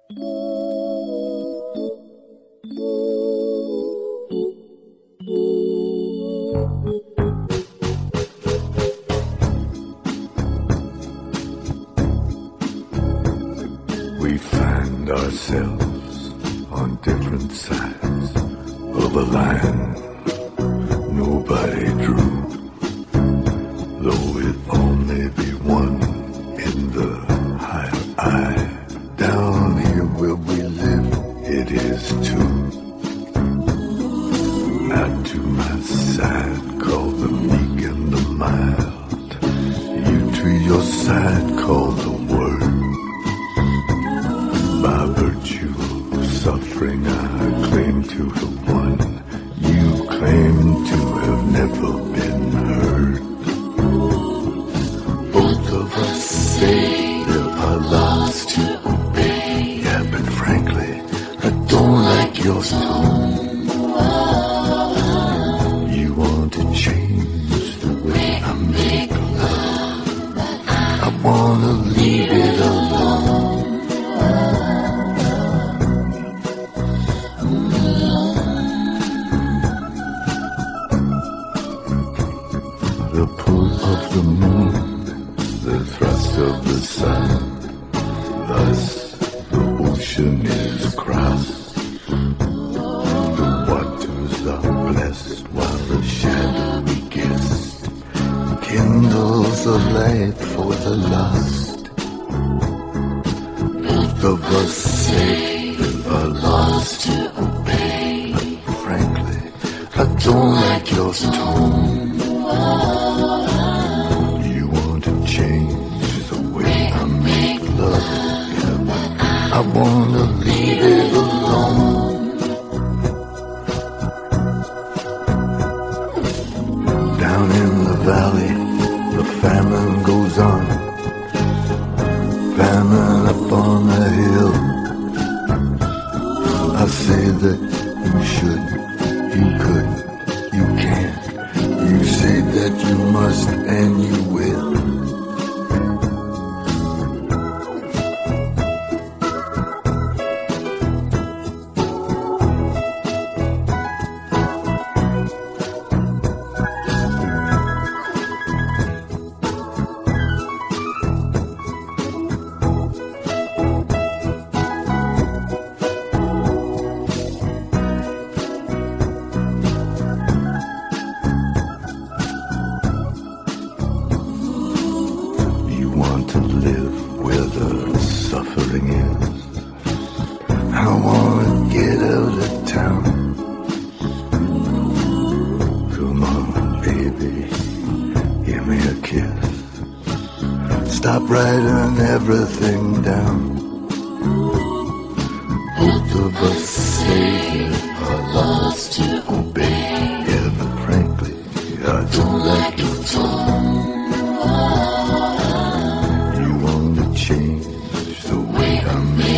We find ourselves on different sides of a line nobody drew, though it only be one in the higher eye. Down here where we live, it is two. Out to my side, called the meek and the mild. You to your side, called the word. By virtue of suffering, I claim to have won. You claim to have never been heard. Both of us say there are laws to obey. Yeah, but frankly, I don't like your tone. You want to change the way I make love. I wanna leave it alone. The pull of the moon, the thrust of the sun, thus the ocean is crossed. The waters are blessed while the shadowy guest kindles a light for the lost. Both of us say are laws to obey, but frankly, I don't like your tone. You want to change the way I make love, yeah, I wanna leave it alone. Down in the valley, the famine goes on. Famine up on the hill. I say that you should, you could, you can. You say that you must and you will. To live where the suffering is. I wanna get out of town. Come on, baby, give me a kiss. Stop writing everything down. Both of us say there are laws to obey. Yeah, but frankly, I don't like your tone. Change the way I make